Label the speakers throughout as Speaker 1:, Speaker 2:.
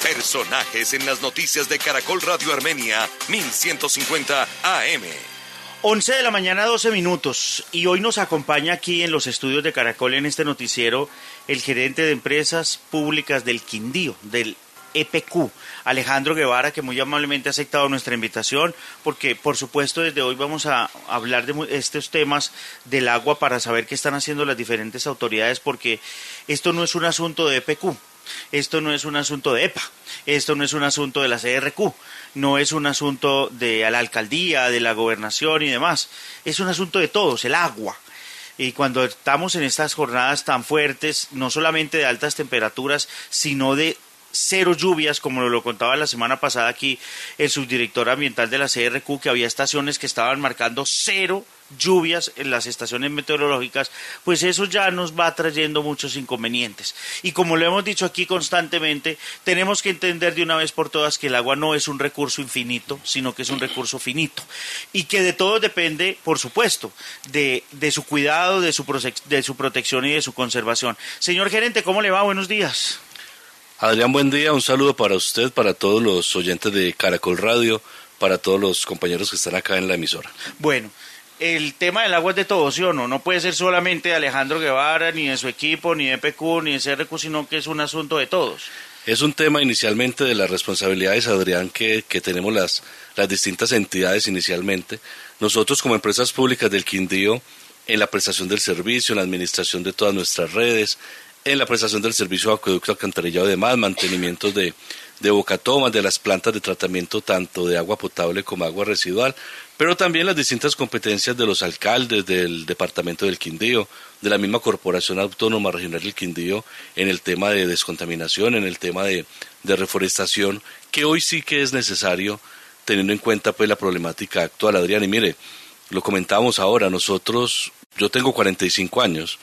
Speaker 1: Personajes en las noticias de Caracol Radio Armenia, 1150 AM.
Speaker 2: 11 de la mañana, 12 minutos. Y hoy nos acompaña aquí en los estudios de Caracol, en este noticiero, el gerente de empresas públicas del Quindío, del EPQ, Alejandro Guevara, que muy amablemente ha aceptado nuestra invitación, porque por supuesto desde hoy vamos a hablar de estos temas del agua para saber qué están haciendo las diferentes autoridades, porque esto no es un asunto de EPQ, esto no es un asunto de EPA, esto no es un asunto de la CRQ, no es un asunto de la alcaldía, de la gobernación y demás, es un asunto de todos, el agua. Y cuando estamos en estas jornadas tan fuertes, no solamente de altas temperaturas, sino de cero lluvias, como lo contaba la semana pasada aquí el subdirector ambiental de la CRQ, que había estaciones que estaban marcando cero lluvias en las estaciones meteorológicas, pues eso ya nos va trayendo muchos inconvenientes. Y como lo hemos dicho aquí constantemente, tenemos que entender de una vez por todas que el agua no es un recurso infinito, sino que es un recurso finito. Y que de todo depende, por supuesto, de su cuidado, de su protección y de su conservación. Señor gerente, ¿cómo le va? Buenos días.
Speaker 3: Adrián, buen día, un saludo para usted, para todos los oyentes de Caracol Radio, para todos los compañeros que están acá en la emisora.
Speaker 2: Bueno, el tema del agua es de todos, ¿sí o no? No puede ser solamente de Alejandro Guevara, ni de su equipo, ni de EPQ, ni de CRQ, sino que es un asunto de todos.
Speaker 3: Es un tema inicialmente de las responsabilidades, Adrián, que tenemos las distintas entidades inicialmente. Nosotros como empresas públicas del Quindío, en la prestación del servicio, en la administración de todas nuestras redes, en la prestación del servicio de acueducto, alcantarillado y demás, mantenimientos de bocatomas, de las plantas de tratamiento tanto de agua potable como agua residual, pero también las distintas competencias de los alcaldes del departamento del Quindío, de la misma Corporación Autónoma Regional del Quindío, en el tema de descontaminación, en el tema de reforestación, que hoy sí que es necesario, teniendo en cuenta pues la problemática actual, Adrián. Y mire, lo comentábamos ahora, yo tengo 45 años,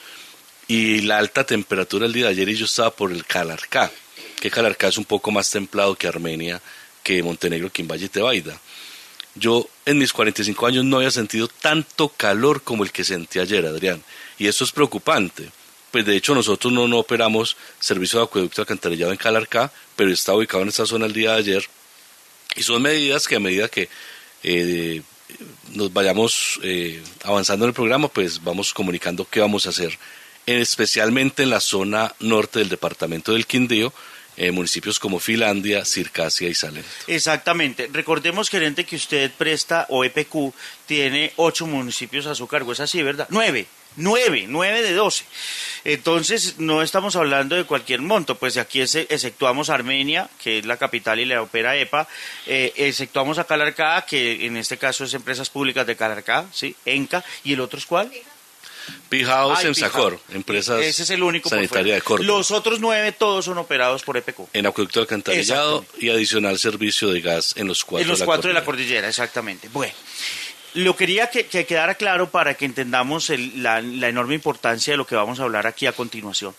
Speaker 3: y la alta temperatura el día de ayer y yo estaba por el Calarcá, que Calarcá es un poco más templado que Armenia, que Montenegro, que en Valle Tebaida. Yo en mis 45 años no había sentido tanto calor como el que sentí ayer, Adrián, y eso es preocupante. Pues de hecho nosotros no operamos servicio de acueducto alcantarillado en Calarcá, pero está ubicado en esta zona el día de ayer, y son medidas que a medida que nos vayamos avanzando en el programa, pues vamos comunicando qué vamos a hacer, especialmente en la zona norte del departamento del Quindío, municipios como Filandia, Circasia y Salento.
Speaker 2: Exactamente. Recordemos, gerente, que usted presta, o EPQ, tiene 8 municipios a su cargo. Es así, ¿verdad? 9 de 12. Entonces, no estamos hablando de cualquier monto, pues aquí exceptuamos Armenia, que es la capital y la opera EPA, exceptuamos a Calarcá, que en este caso es Empresas Públicas de Calarcá, ¿sí? ENCA, ¿y el otro es cuál?
Speaker 3: Pijaos en Sacor, empresas
Speaker 2: ese es el único
Speaker 3: sanitaria de Córdoba.
Speaker 2: Los otros 9 todos son operados por EPQ.
Speaker 3: En acueducto alcantarillado y adicional servicio de gas en los 4
Speaker 2: de la cordillera, exactamente. Bueno, lo quería que quedara claro para que entendamos la enorme importancia de lo que vamos a hablar aquí a continuación.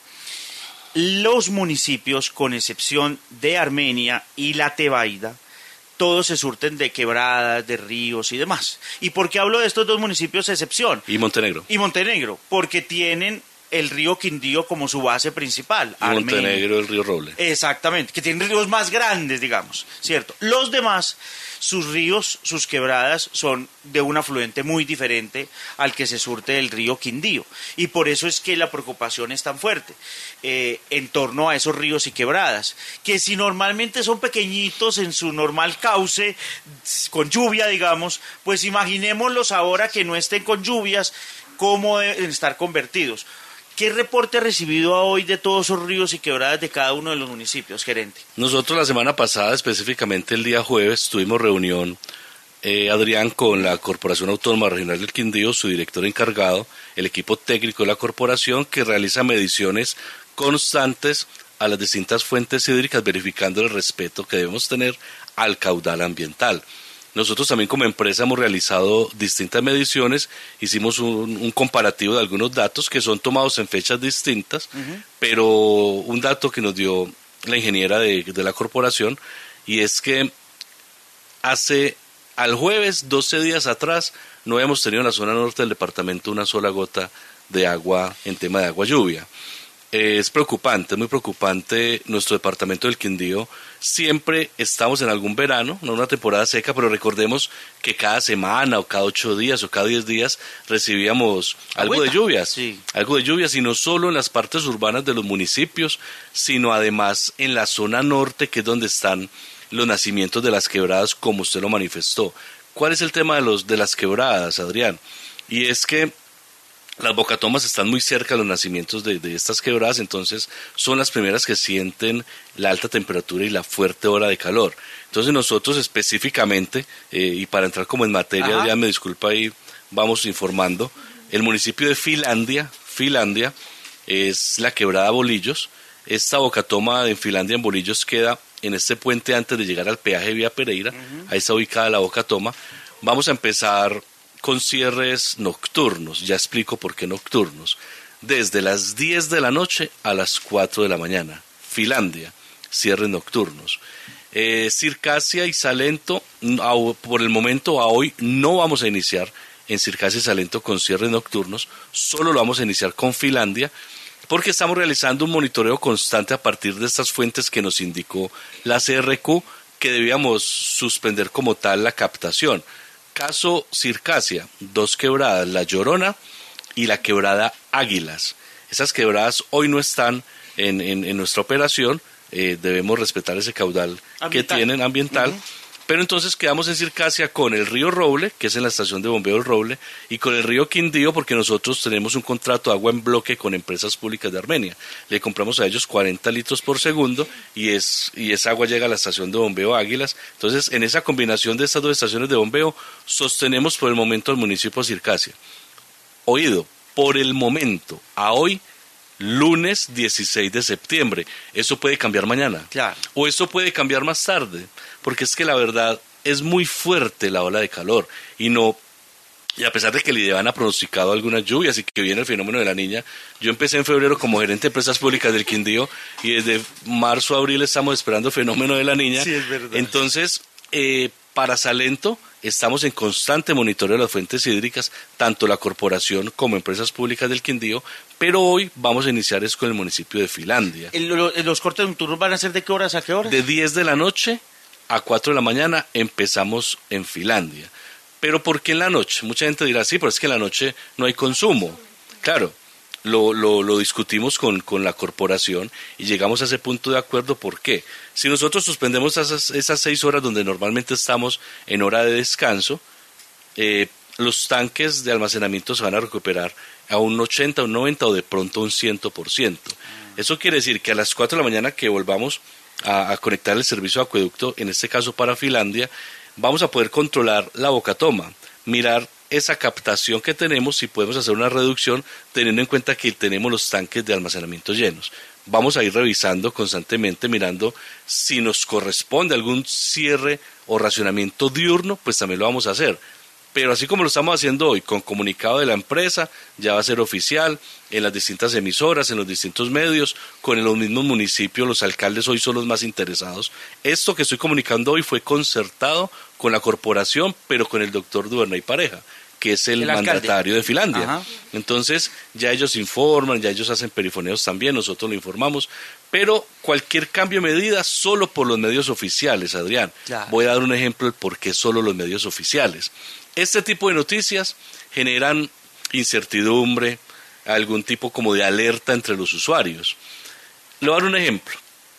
Speaker 2: Los municipios, con excepción de Armenia y la Tebaida, todos se surten de quebradas, de ríos y demás. ¿Y por qué hablo de estos dos municipios de excepción?
Speaker 3: Y Montenegro,
Speaker 2: porque tienen el río Quindío como su base principal.
Speaker 3: Y Montenegro el río Roble.
Speaker 2: Exactamente, que tienen ríos más grandes, digamos, ¿cierto? Los demás, sus ríos, sus quebradas son de un afluente muy diferente al que se surte del río Quindío. Y por eso es que la preocupación es tan fuerte en torno a esos ríos y quebradas, que si normalmente son pequeñitos en su normal cauce, con lluvia, digamos, pues imaginémoslos ahora que no estén con lluvias, cómo deben estar convertidos. ¿Qué reporte ha recibido hoy de todos esos ríos y quebradas de cada uno de los municipios, gerente?
Speaker 3: Nosotros la semana pasada, específicamente el día jueves, tuvimos reunión, Adrián, con la Corporación Autónoma Regional del Quindío, su director encargado, el equipo técnico de la corporación, que realiza mediciones constantes a las distintas fuentes hídricas, verificando el respeto que debemos tener al caudal ambiental. Nosotros también como empresa hemos realizado distintas mediciones, hicimos un comparativo de algunos datos que son tomados en fechas distintas, pero un dato que nos dio la ingeniera de la corporación, y es que al jueves, 12 días atrás, no habíamos tenido en la zona norte del departamento una sola gota de agua en tema de agua lluvia. Es preocupante, muy preocupante nuestro departamento del Quindío. Siempre estamos en algún verano, no una temporada seca, pero recordemos que cada semana o cada 8 días o cada 10 días recibíamos algo de lluvias.
Speaker 2: Sí.
Speaker 3: Algo de lluvias, y no solo en las partes urbanas de los municipios, sino además en la zona norte, que es donde están los nacimientos de las quebradas, como usted lo manifestó. ¿Cuál es el tema de las quebradas, Adrián? Y es que las bocatomas están muy cerca de los nacimientos de estas quebradas, entonces son las primeras que sienten la alta temperatura y la fuerte ola de calor. Entonces nosotros específicamente, y para entrar como en materia, ya me disculpa ahí, vamos informando, el municipio de Filandia es la quebrada Bolillos. Esta bocatoma en Filandia, en Bolillos, queda en este puente antes de llegar al peaje Vía Pereira, ahí está ubicada la bocatoma. Vamos a empezar con cierres nocturnos, ya explico por qué nocturnos, desde las 10 de la noche a las 4 de la mañana, Filandia, cierres nocturnos. Circasia y Salento, por el momento a hoy no vamos a iniciar en Circasia y Salento con cierres nocturnos, solo lo vamos a iniciar con Filandia, porque estamos realizando un monitoreo constante a partir de estas fuentes que nos indicó la CRQ, que debíamos suspender como tal la captación. Caso Circasia, 2 quebradas, La Llorona y la quebrada Águilas. Esas quebradas hoy no están en nuestra operación, debemos respetar ese caudal que tienen ambiental, pero entonces quedamos en Circasia con el río Roble, que es en la estación de bombeo del Roble, y con el río Quindío, porque nosotros tenemos un contrato de agua en bloque con Empresas Públicas de Armenia. Le compramos a ellos 40 litros por segundo y esa agua llega a la estación de bombeo Águilas. Entonces, en esa combinación de estas 2 estaciones de bombeo, sostenemos por el momento al municipio de Circasia. Oído, por el momento, a hoy, lunes 16 de septiembre. Eso puede cambiar mañana.
Speaker 2: Claro.
Speaker 3: O eso puede cambiar más tarde, porque es que la verdad es muy fuerte la ola de calor y a pesar de que el IDEVAN ha pronosticado algunas lluvias y que viene el fenómeno de la niña, yo empecé en febrero como gerente de Empresas Públicas del Quindío y desde marzo a abril estamos esperando el fenómeno de la niña.
Speaker 2: Sí, es verdad.
Speaker 3: Entonces, para Salento estamos en constante monitoreo de las fuentes hídricas, tanto la corporación como Empresas Públicas del Quindío, pero hoy vamos a iniciar con el municipio de Filandia.
Speaker 2: ¿Los cortes nocturnos van a ser de qué horas a qué horas?
Speaker 3: De 10 de la noche a 4 de la mañana empezamos en Filandia. ¿Pero por qué en la noche? Mucha gente dirá, sí, pero es que en la noche no hay consumo. Claro, lo discutimos con la corporación y llegamos a ese punto de acuerdo. ¿Por qué? Si nosotros suspendemos esas 6 horas donde normalmente estamos en hora de descanso, los tanques de almacenamiento se van a recuperar a un 80, un 90 o de pronto un 100%. Eso quiere decir que a las 4 de la mañana que volvamos a conectar el servicio de acueducto, en este caso para Filandia, vamos a poder controlar la bocatoma, mirar esa captación que tenemos, si podemos hacer una reducción teniendo en cuenta que tenemos los tanques de almacenamiento llenos. Vamos a ir revisando constantemente, mirando si nos corresponde algún cierre o racionamiento diurno, pues también lo vamos a hacer. Pero así como lo estamos haciendo hoy, con comunicado de la empresa, ya va a ser oficial, en las distintas emisoras, en los distintos medios, con los mismos municipios, los alcaldes hoy son los más interesados. Esto que estoy comunicando hoy fue concertado con la corporación, pero con el doctor Duvernay Pareja, que es el mandatario de Filandia. Ajá. Entonces, ya ellos informan, ya ellos hacen perifoneos también, nosotros lo informamos, pero cualquier cambio de medida solo por los medios oficiales, Adrián. Claro. Voy a dar un ejemplo de por qué solo los medios oficiales. Este tipo de noticias generan incertidumbre, algún tipo como de alerta entre los usuarios. Le voy a dar un ejemplo.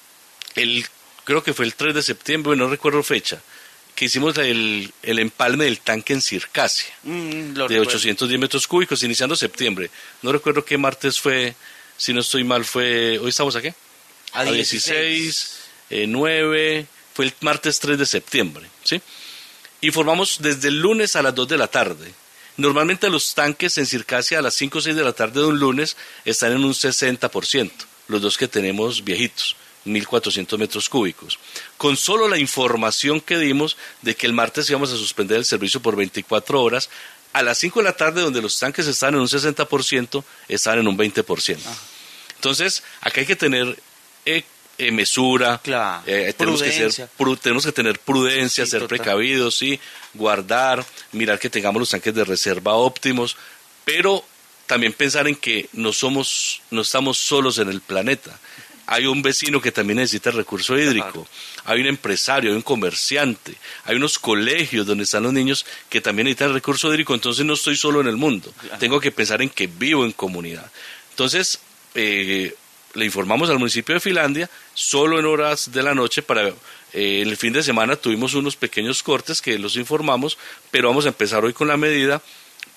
Speaker 3: Creo que fue el 3 de septiembre, bueno, no recuerdo fecha, que hicimos el empalme del tanque en Circasia, de 810 metros cúbicos, iniciando septiembre. No recuerdo qué martes fue, si no estoy mal, hoy estamos ¿a qué? A 16, 9, fue el martes 3 de septiembre, ¿sí? Informamos desde el lunes a las 2 de la tarde. Normalmente los tanques en Circasia a las 5 o 6 de la tarde de un lunes están en un 60%, los 2 que tenemos viejitos, 1.400 metros cúbicos. Con solo la información que dimos de que el martes íbamos a suspender el servicio por 24 horas, a las 5 de la tarde donde los tanques están en un 60%, están en un 20%. Entonces, acá hay que tener mesura, claro, tenemos que tener prudencia, sí, ser precavidos, sí, guardar, mirar que tengamos los tanques de reserva óptimos, pero también pensar en que no estamos solos en el planeta. Hay un vecino que también necesita el recurso hídrico, hay un empresario, hay un comerciante, hay unos colegios donde están los niños que también necesitan el recurso hídrico, entonces no estoy solo en el mundo, tengo que pensar en que vivo en comunidad. Entonces, le informamos al municipio de Finlandia, solo en horas de la noche, en el fin de semana tuvimos unos pequeños cortes que los informamos, pero vamos a empezar hoy con la medida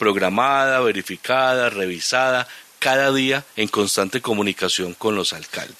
Speaker 3: programada, verificada, revisada, cada día en constante comunicación con los alcaldes.